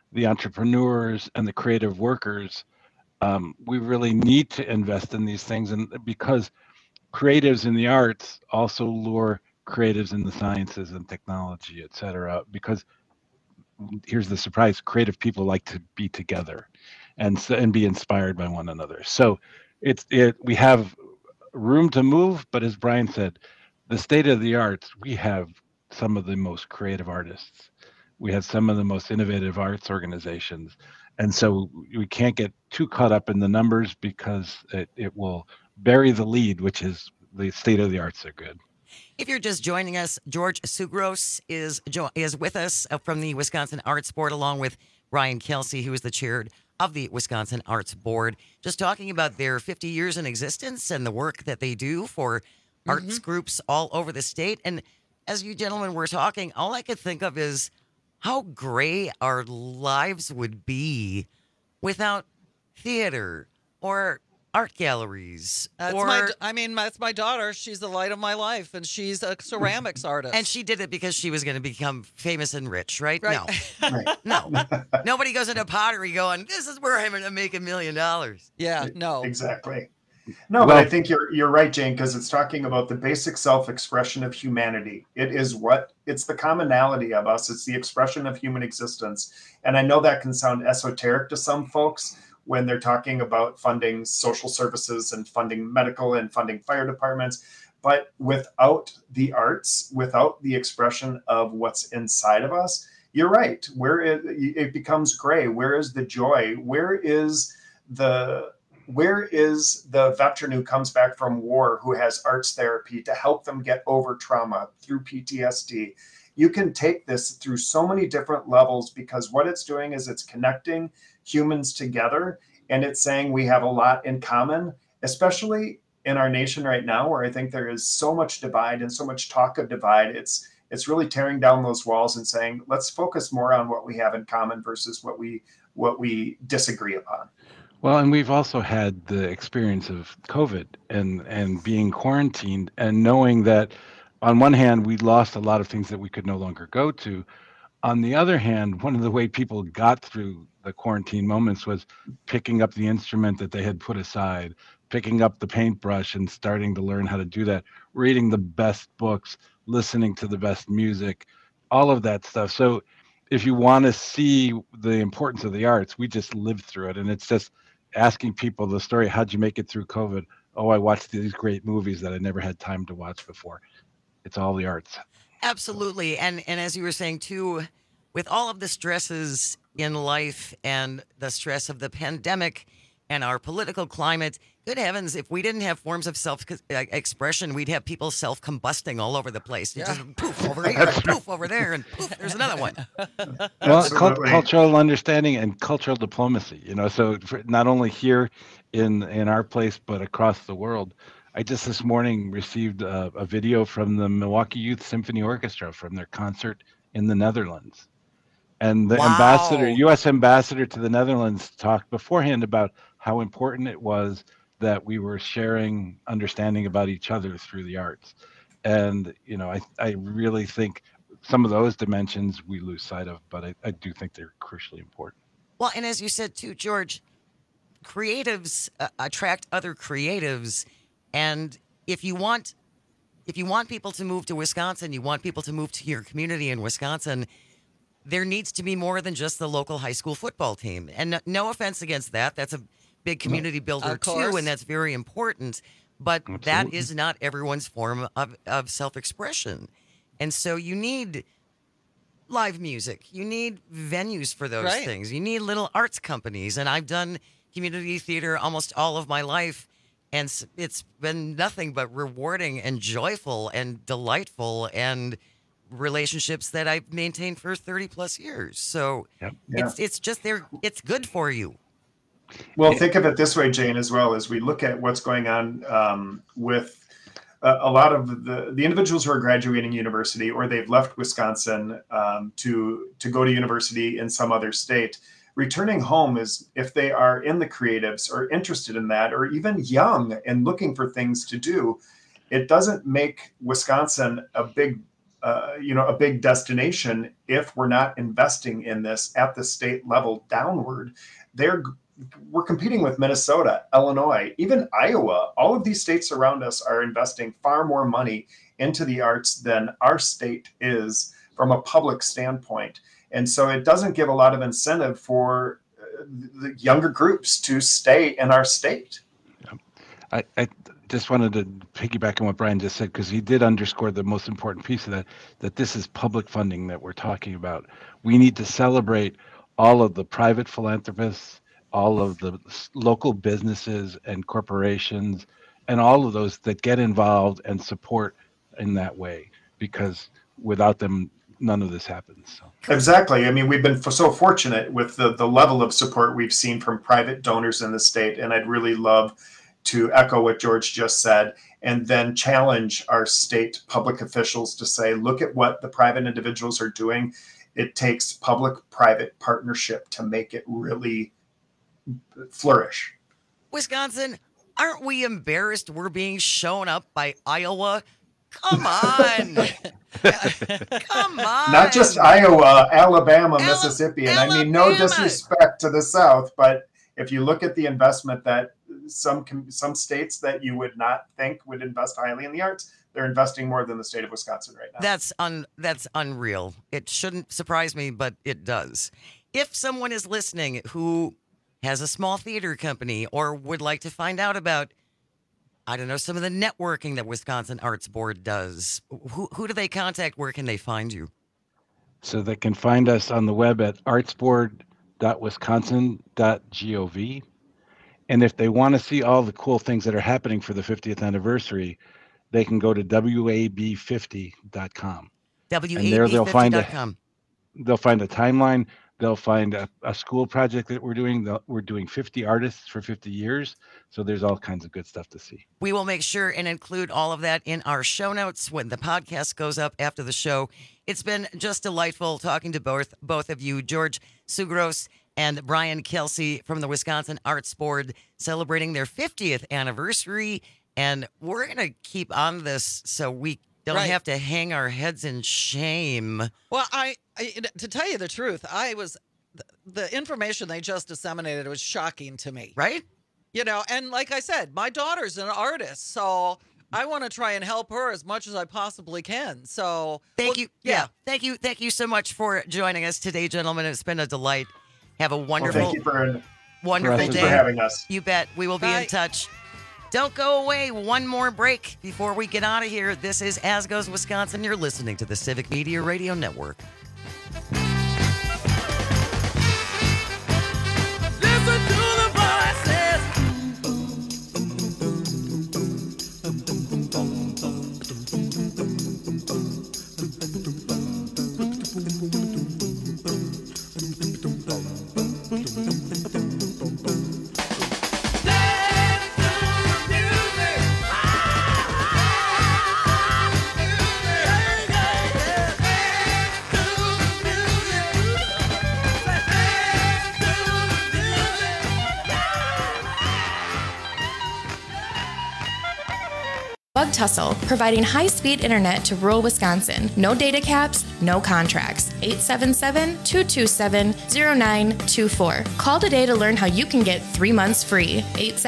the entrepreneurs and the creative workers, we really need to invest in these things. And because creatives in the arts also lure creatives in the sciences and technology, et cetera, because here's the surprise, creative people like to be together and be inspired by one another. So we have room to move, but as Brian said, the state of the arts, we have some of the most creative artists. We have some of the most innovative arts organizations. And so we can't get too caught up in the numbers because it will bury the lead, which is the state of the arts are good. If you're just joining us, George Sugros is with us from the Wisconsin Arts Board, along with Brian Kelsey, who is the chair of the Wisconsin Arts Board, just talking about their 50 years in existence and the work that they do for arts groups all over the state. And as you gentlemen were talking, all I could think of is how gray our lives would be without theater or art galleries. That's my daughter. She's the light of my life, and she's a ceramics artist. And she did it because she was going to become famous and rich, right? Right. No. Nobody goes into pottery going, this is where I'm going to make $1 million. Yeah, no. Exactly. No, but I think you're right, Jane, because it's talking about the basic self-expression of humanity. It's the commonality of us. It's the expression of human existence. And I know that can sound esoteric to some folks when they're talking about funding social services and funding medical and funding fire departments. But without the arts, without the expression of what's inside of us, you're right. It becomes gray. Where is the joy? Where is the veteran who comes back from war who has arts therapy to help them get over trauma through PTSD? You can take this through so many different levels because what it's doing is it's connecting humans together, and it's saying we have a lot in common, especially in our nation right now, where I think there is so much divide and so much talk of divide. It's really tearing down those walls and saying, let's focus more on what we have in common versus what we disagree upon. Well, and we've also had the experience of COVID and being quarantined and knowing that on one hand, we lost a lot of things that we could no longer go to. On the other hand, one of the way people got through the quarantine moments was picking up the instrument that they had put aside, picking up the paintbrush and starting to learn how to do that, reading the best books, listening to the best music, all of that stuff. So if you want to see the importance of the arts, we just lived through it. And it's just asking people the story, how'd you make it through COVID? Oh, I watched these great movies that I never had time to watch before. It's all the arts. Absolutely. And as you were saying, too, with all of the stresses in life and the stress of the pandemic and our political climate, good heavens, if we didn't have forms of self-expression, we'd have people self-combusting all over the place. You just poof over here, and poof over there, and poof, there's another one. Well, cultural understanding and cultural diplomacy, so not only here in our place, but across the world. I just this morning received a video from the Milwaukee Youth Symphony Orchestra from their concert in the Netherlands. And the U.S. ambassador to the Netherlands talked beforehand about how important it was that we were sharing understanding about each other through the arts. And, I really think some of those dimensions we lose sight of, but I do think they're crucially important. Well, and as you said, too, George, creatives attract other creatives. And if you want people to move to Wisconsin, you want people to move to your community in Wisconsin, there needs to be more than just the local high school football team. And no offense against that. That's a big community builder, too, and that's very important. But that is not everyone's form of self-expression. And so you need live music. You need venues for those things. You need little arts companies. And I've done community theater almost all of my life. And it's been nothing but rewarding and joyful and delightful and relationships that I've maintained for 30 plus years. So it's just it's good for you. Well, think of it this way, Jane, as well, as we look at what's going on with a lot of the individuals who are graduating university or they've left Wisconsin to go to university in some other state. Returning home is, if they are in the creatives or interested in that, or even young and looking for things to do, it doesn't make Wisconsin a big a big destination, if we're not investing in this at the state level downward, we're competing with Minnesota, Illinois, even Iowa. All of these states around us are investing far more money into the arts than our state is from a public standpoint. And so it doesn't give a lot of incentive for the younger groups to stay in our state. I just wanted to piggyback on what Brian just said, because he did underscore the most important piece of that this is public funding that we're talking about. We need to celebrate all of the private philanthropists, all of the local businesses and corporations, and all of those that get involved and support in that way, because without them, none of this happens. So. Exactly. I mean, we've been so fortunate with the level of support we've seen from private donors in the state, and I'd really love to echo what George just said, and then challenge our state public officials to say, look at what the private individuals are doing. It takes public-private partnership to make it really flourish. Wisconsin, aren't we embarrassed we're being shown up by Iowa? Come on. Come on. Not just Iowa, Alabama, Mississippi. And I mean, no disrespect to the South, but if you look at the investment that some states that you would not think would invest highly in the arts, they're investing more than the state of Wisconsin right now. That's unreal. It shouldn't surprise me, but it does. If someone is listening who has a small theater company or would like to find out about, I don't know, some of the networking that Wisconsin Arts Board does, who do they contact? Where can they find you? So they can find us on the web at artsboard.wisconsin.gov. And if they want to see all the cool things that are happening for the 50th anniversary, they can go to wab50.com. wab50.com. They'll find a timeline. They'll find a school project that we're doing. We're doing 50 artists for 50 years. So there's all kinds of good stuff to see. We will make sure and include all of that in our show notes when the podcast goes up after the show. It's been just delightful talking to both of you, George Tsougross and Brian Kelsey from the Wisconsin Arts Board, celebrating their 50th anniversary. And we're going to keep on this so we don't have to hang our heads in shame. Well, I to tell you the truth, the information they just disseminated was shocking to me. Right? You know, and like I said, my daughter's an artist, so I want to try and help her as much as I possibly can. So thank you. Yeah. Thank you so much for joining us today, gentlemen. It's been a delight. Have a wonderful, thank you for having us. You bet. We will be in touch. Don't go away. One more break before we get out of here. This is As Goes Wisconsin. You're listening to the Civic Media Radio Network. Listen to the voices. Bug Tussle, providing high-speed internet to rural Wisconsin. No data caps, no contracts. 877-227-0924. Call today to learn how you can get 3 months free.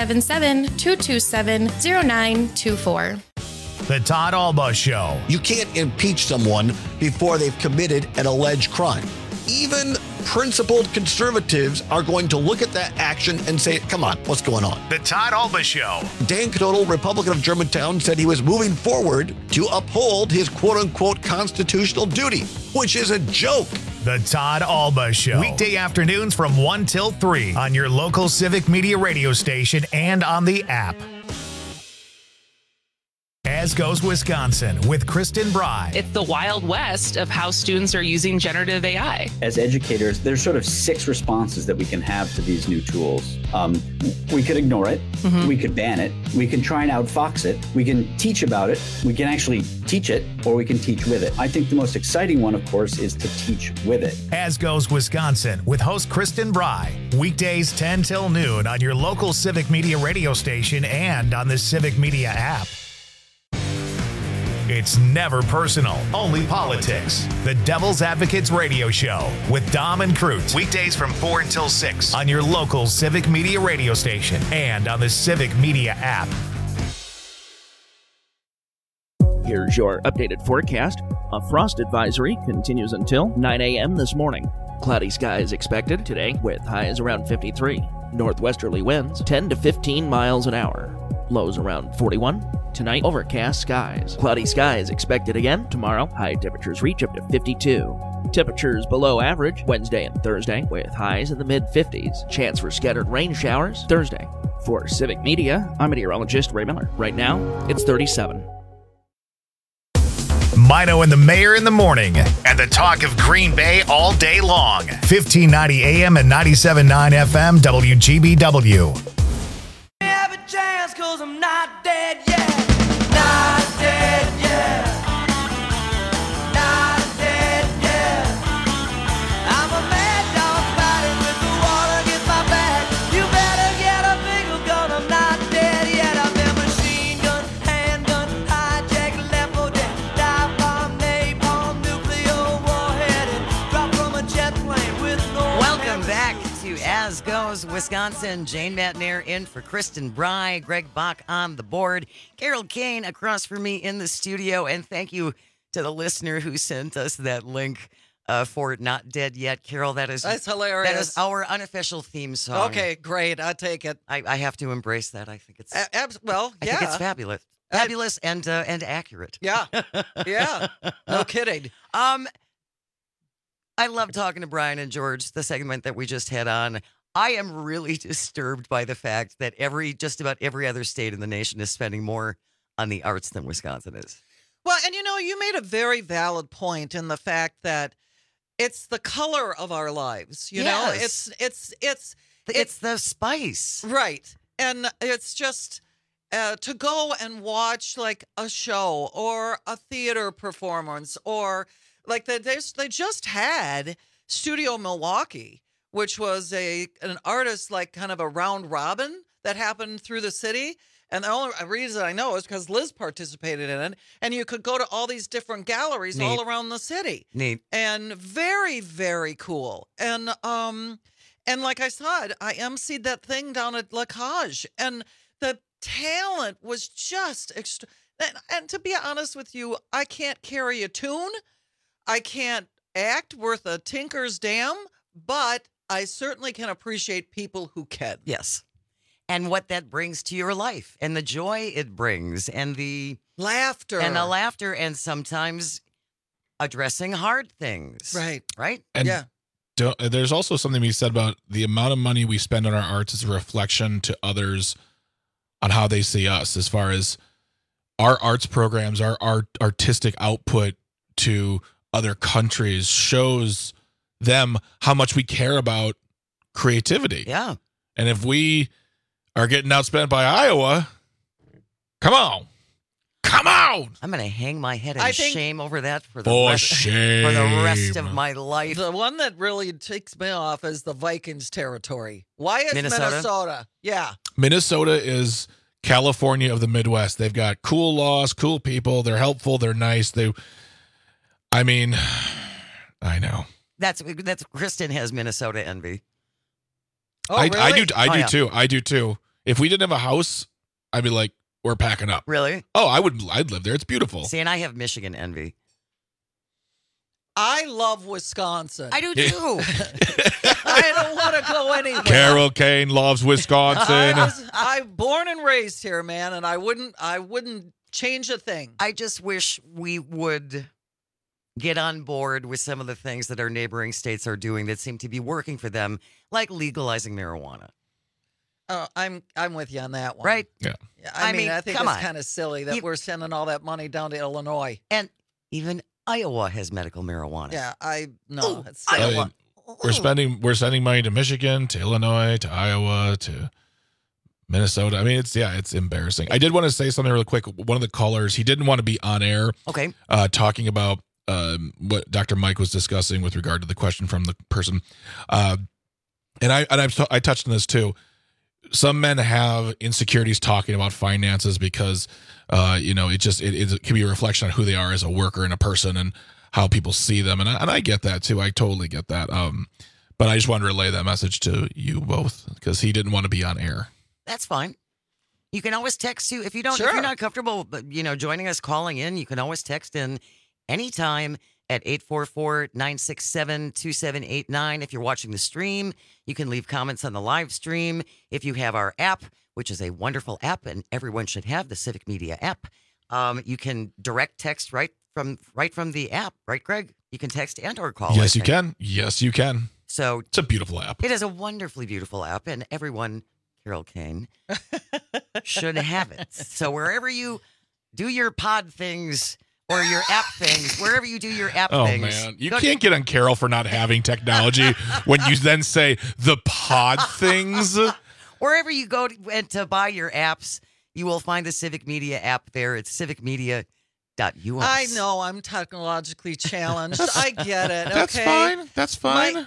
877-227-0924. The Todd Alba Show. You can't impeach someone before they've committed an alleged crime. Even principled conservatives are going to look at that action and say, come on, what's going on? The Todd Alba Show. Dan Knodel, Republican of Germantown, said he was moving forward to uphold his quote-unquote constitutional duty, which is a joke. The Todd Alba Show. Weekday afternoons from 1 till 3 on your local Civic Media radio station and on the app. As Goes Wisconsin with Kristen Bry. It's the Wild West of how students are using generative AI. As educators, there's sort of 6 responses that we can have to these new tools. We could ignore it. Mm-hmm. We could ban it. We can try and outfox it. We can teach about it. We can actually teach it, or we can teach with it. I think the most exciting one, of course, is to teach with it. As Goes Wisconsin with host Kristen Bry. Weekdays 10 till noon on your local Civic Media radio station and on the Civic Media app. It's never personal, only politics. The Devil's Advocates Radio Show with Dom and Cruz. Weekdays from 4 until 6 on your local Civic Media radio station and on the Civic Media app. Here's your updated forecast. A frost advisory continues until 9 a.m. this morning. Cloudy skies expected today with highs around 53. Northwesterly winds 10 to 15 miles an hour. Lows around 41. Tonight, overcast skies. Cloudy skies expected again tomorrow. High temperatures reach up to 52. Temperatures below average Wednesday and Thursday with highs in the mid-50s. Chance for scattered rain showers Thursday. For Civic Media, I'm meteorologist Ray Miller. Right now, it's 37. Mino and the Mayor in the morning, and the talk of Green Bay all day long. 1590 AM and 97.9 FM WGBW. Have a chance 'cause I'm not dead yet. Not dead yet. Not dead yet. I'm a mad dog fighting with the water against my back. You better get a bigger gun. I'm not dead yet. I've been machine gun, handgun, hijack, left for dead. Dive bomb, napalm, nuclear warhead, and drop from a jet plane with no. Welcome back to As Goes Wisconsin. Jane Matnair in for Kristen Bry, Greg Bach on the board, Carol Kane across from me in the studio, and thank you to the listener who sent us that link for Not Dead Yet. Carol, that's hilarious. That is our unofficial theme song. Okay, great. I take it. I have to embrace that. I think it's yeah. I think it's fabulous. Fabulous and accurate. Yeah. Yeah. No kidding. I love talking to Brian and George, the segment that we just had on. I am really disturbed by the fact that just about every other state in the nation is spending more on the arts than Wisconsin is. Well, and you made a very valid point in the fact that it's the color of our lives. You know, it's the spice. Right. And it's just to go and watch like a show or a theater performance or like they just had Studio Milwaukee, which was an artist like kind of a round robin that happened through the city. And the only reason I know is because Liz participated in it. And you could go to all these different galleries all around the city. Neat. And very, very cool. And like I said, I emceed that thing down at La Cage. And the talent was just extra. And to be honest with you, I can't carry a tune. I can't act worth a tinker's damn. But I certainly can appreciate people who can. Yes. And what that brings to your life and the joy it brings and the laughter. And sometimes addressing hard things. Right. Right? And there's also something we said about the amount of money we spend on our arts is a reflection to others on how they see us, as far as our arts programs, our artistic output to other countries shows them how much we care about creativity. Yeah. And if we are getting outspent by Iowa, come on. I'm going to hang my head in shame over that for the rest of my life. The one that really ticks me off is the Vikings territory. Why is Minnesota? Yeah. Minnesota is California of the Midwest. They've got cool laws, cool people. They're helpful. They're nice. I know. That's Kristen has Minnesota envy. Oh, really? I do too. If we didn't have a house, I'd be like, we're packing up. Really? Oh, I'd live there. It's beautiful. See, and I have Michigan envy. I love Wisconsin. I do too. I don't want to go anywhere. Carol Kane loves Wisconsin. I'm born and raised here, man, and I wouldn't change a thing. I just wish we would get on board with some of the things that our neighboring states are doing that seem to be working for them, like legalizing marijuana. Oh, I'm with you on that one. Right? Yeah. I mean, I think it's kind of silly that we're sending all that money down to Illinois. And even Iowa has medical marijuana. Yeah, it's Iowa. We're sending money to Michigan, to Illinois, to Iowa, to Minnesota. I mean, it's embarrassing. I did want to say something real quick. One of the callers, he didn't want to be on air. Okay. Talking about what Dr. Mike was discussing with regard to the question from the person. And I touched on this too. Some men have insecurities talking about finances because it can be a reflection on who they are as a worker and a person and how people see them. And I get that too. I totally get that. But I just wanted to relay that message to you both because he didn't want to be on air. That's fine. You can always text if you don't, Sure. if you're not comfortable, joining us, calling in, you can always text in anytime at 844-967-2789. If you're watching the stream, you can leave comments on the live stream. If you have our app, which is a wonderful app, and everyone should have the Civic Media app, you can direct text right from the app, right, Greg? You can text and or call. Yes, you can. Yes, you can. So it's a beautiful app. It is a wonderfully beautiful app, and everyone, Carol Kane, should have it. So wherever you do your pod things or your app things, wherever you do your app things. Oh, man. You can't get on Carol for not having technology when you then say the pod things. Wherever you go to buy your apps, you will find the Civic Media app there. It's civicmedia.us. I know I'm technologically challenged. I get it. That's okay? fine. That's fine.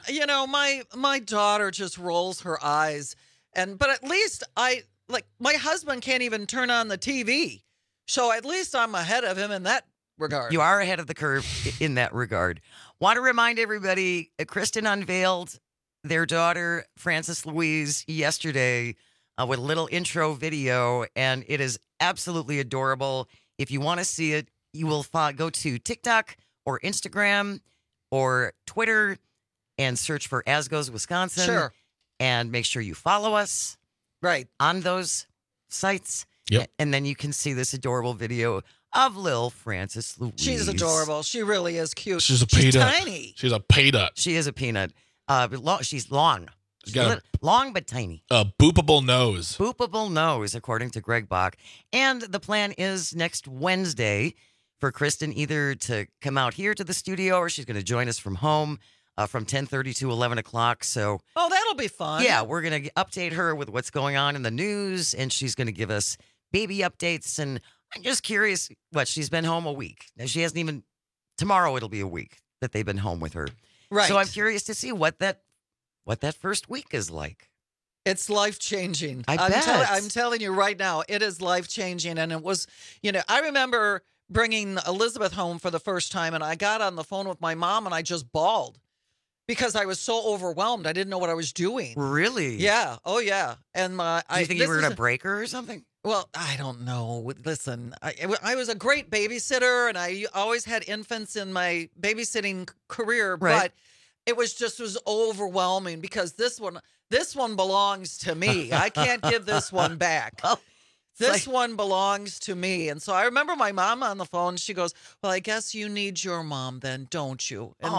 My daughter just rolls her eyes, but at least my husband can't even turn on the TV, so at least I'm ahead of him in that regard. You are ahead of the curve in that regard. Want to remind everybody, Kristen unveiled their daughter, Frances Louise, yesterday with a little intro video, and it is absolutely adorable. If you want to see it, you will go to TikTok or Instagram or Twitter and search for As Goes Wisconsin. Sure. And make sure you follow us on those sites. Yep. And then you can see this adorable video of Lil Frances Louise. She's adorable. She really is cute. She's a peanut. Tiny. She's a peanut. She is a peanut. She's long. She's got long but tiny. a boopable nose. Boopable nose, according to Greg Bach. And the plan is next Wednesday for Kristen either to come out here to the studio or she's going to join us from home from 10:30 to 11 o'clock. So, that'll be fun. Yeah, we're going to update her with what's going on in the news, and she's going to give us baby updates. And I'm just curious, she's been home a week. Now, she hasn't even, tomorrow it'll be a week that they've been home with her. Right. So I'm curious to see what that first week is like. It's life-changing. I bet. I'm telling you right now, it is life-changing. And it was, I remember bringing Elizabeth home for the first time, and I got on the phone with my mom, and I just bawled because I was so overwhelmed. I didn't know what I was doing. Really? Yeah. Oh, yeah. And Do you think you were going to break her or something? Well, I don't know. Listen, I was a great babysitter, and I always had infants in my babysitting career, Right. but it was overwhelming because this one belongs to me. I can't give this one back. This one belongs to me. And so I remember my mom on the phone. She goes, "Well, I guess you need your mom then, don't you?" And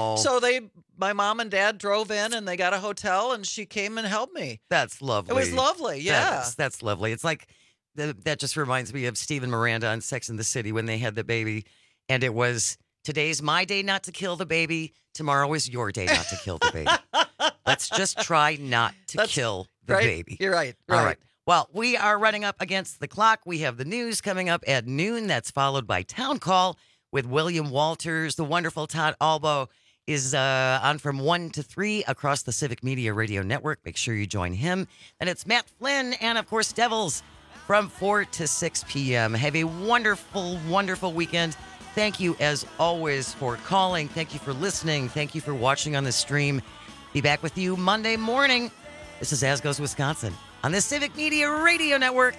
my mom and dad drove in, and they got a hotel, and she came and helped me. That's lovely. It was lovely. Yeah. That's lovely. It's like, that just reminds me of Stephen Miranda on Sex and the City when they had the baby. And it was, today's my day not to kill the baby. Tomorrow is your day not to kill the baby. Let's just try not to kill the baby. You're right. All right. Well, we are running up against the clock. We have the news coming up at noon. That's followed by Town Call with William Walters. The wonderful Todd Albo is on from 1 to 3 across the Civic Media Radio Network. Make sure you join him. And it's Matt Flynn and, of course, Devils from 4 to 6 p.m. Have a wonderful, wonderful weekend. Thank you, as always, for calling. Thank you for listening. Thank you for watching on the stream. Be back with you Monday morning. This is As Goes Wisconsin on the Civic Media Radio Network.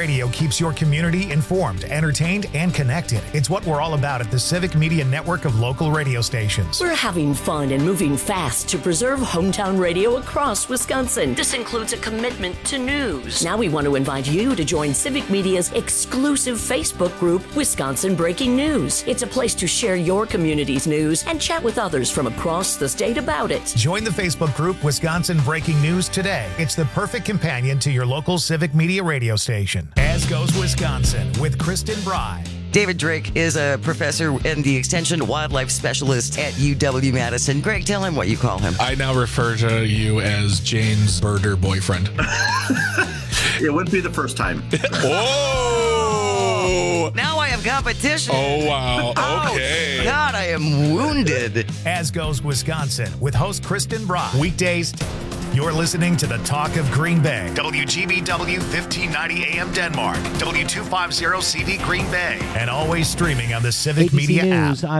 Radio keeps your community informed, entertained, and connected. It's what we're all about at the Civic Media Network of local radio stations. We're having fun and moving fast to preserve hometown radio across Wisconsin. This includes a commitment to news. Now we want to invite you to join Civic Media's exclusive Facebook group, Wisconsin Breaking News. It's a place to share your community's news and chat with others from across the state about it. Join the Facebook group Wisconsin Breaking News today. It's the perfect companion to your local Civic Media radio station. As Goes Wisconsin with Kristen Bry. David Drake is a professor and the Extension Wildlife Specialist at UW-Madison. Greg, tell him what you call him. I now refer to you as Jane's birder boyfriend. It wouldn't be the first time. Whoa! Now I have competition. Oh, wow. Okay. Oh, God, I am wounded. As Goes Wisconsin with host Kristen Bry. Weekdays. You're listening to the Talk of Green Bay. WGBW 1590 AM Denmark. W250 CV Green Bay. And always streaming on the Civic ABC Media News, app.